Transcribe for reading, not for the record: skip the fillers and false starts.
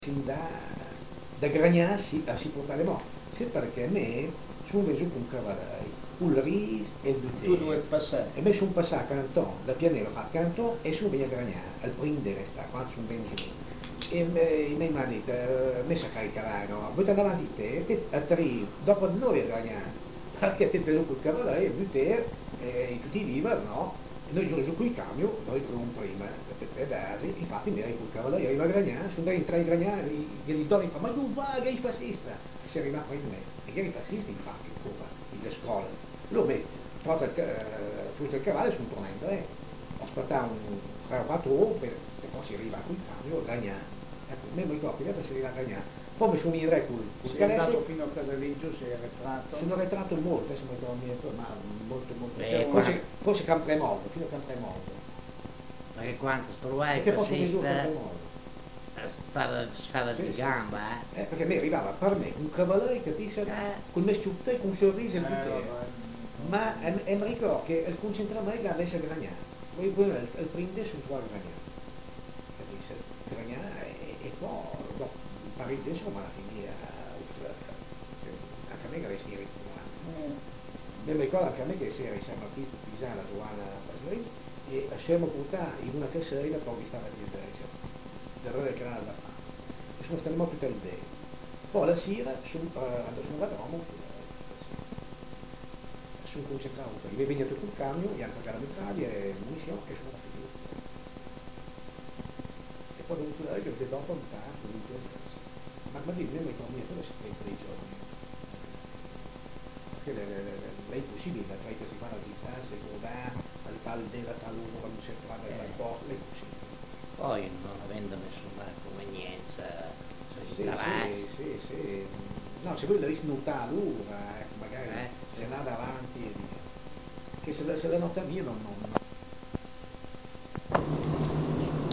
da Gragnà si portare mo. Sì, perché me sono venuto con cavalai, un ris e il Tu dove butello. passare? E me sono passato a Canton, da Pianero a Canton e sono venuto a Gragnà, al prendere sta, quando sono venuto. E i miei mi hanno detto, me sa caricare, no? Voi andate avanti te arrivi dopo di noi a Gragnà, perché te venuto col cavalai, il butello, e tutti vivono, no? E noi giù qui il cambio, noi con prima, per tre basi, infatti mi ero col cavallo, io arrivo a Gragnano, sono andato in tre a Gragnano, gli donne fanno, ma non va, che è fascista! E si arriva a prendere me, e che è fascista infatti, ancora, nelle scuole. Allora, beh, porta fuori il cavallo e sono tornato, ho aspettato un 3 o 4 ore, e poi si arriva col cambio a Gragnano. Ecco, me mi ricordo, che si arriva a Gragnano. Poi mi sono in col Sei andato Calesse, fino a Casaleggio, sei arretrato? sono arretrato molto, adesso mi ricordo, ma molto, molto, Qua, forse Campremodo, fino a Campremodo. perché quando trovai Perché posso vedere fascista qualche modo? stava Sì, di sì. gamba, Perché a me arrivava per me un cavaliere, capisci? Con me sciutte, con un sorriso e il potere. Ma mi ricordo che il concentramento era adesso a Gragnano. Poi il prende sul tuo Gragnano. Capisci? Gragnano e poi dopo un paio di tempo ma alla fine anche a me che respiri mi ricordo anche a me che siamo qui a Pisana, la Giovanna Pasolini, e siamo portati in una casserina poi vi stava di del re del canale da fame. E sono stati tutte le idee. Poi la sera sono andato a Roma, sono concentrato, mi è venuto sul camion, gli hanno pagato la mitraglia e munizioni e sono andato giù. E poi ho dovuto dare che dopo un tanto, ma dimmi, non mi ricordo niente della sequenza dei giorni. Perché è impossibile da 30 secondi a distanza, ricordare al tal della tal uno quando si è trovato al tal posto, è impossibile. poi non avendo nessuna convenienza, Sì, travasi, sì. No, se voi l'avete notato l'ora, ecco, magari eh, se là davanti, che se la nota mia non